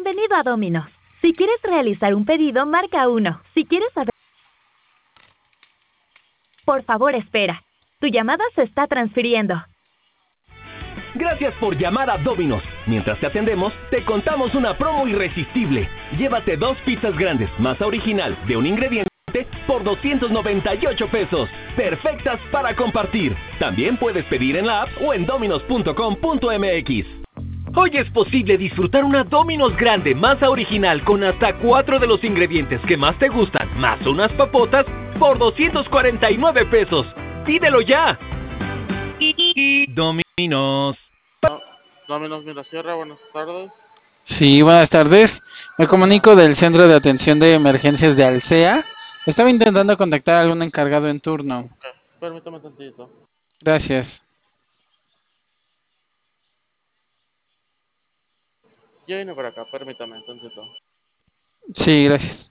Bienvenido a Domino's. Si quieres realizar un pedido, marca 1. Si quieres saber... Por favor, espera. Tu llamada se está transfiriendo. Gracias por llamar a Domino's. Mientras te atendemos, te contamos una promo irresistible. Llévate 2 pizzas grandes, masa original, de un ingrediente, por 298 pesos. Perfectas para compartir. También puedes pedir en la app o en dominos.com.mx. Hoy es posible disfrutar una Domino's grande, masa original, con hasta 4 de los ingredientes que más te gustan, más unas papotas, por 249 pesos. ¡Pídelo ya! Domino's. Domino's Mirasierra, buenas tardes. Sí, buenas tardes. Me comunico del Centro de Atención de Emergencias de Alsea. Estaba intentando contactar a algún encargado en turno. Permítame tantito. Gracias. Ya vine por acá, permítame tantito. Sí, gracias.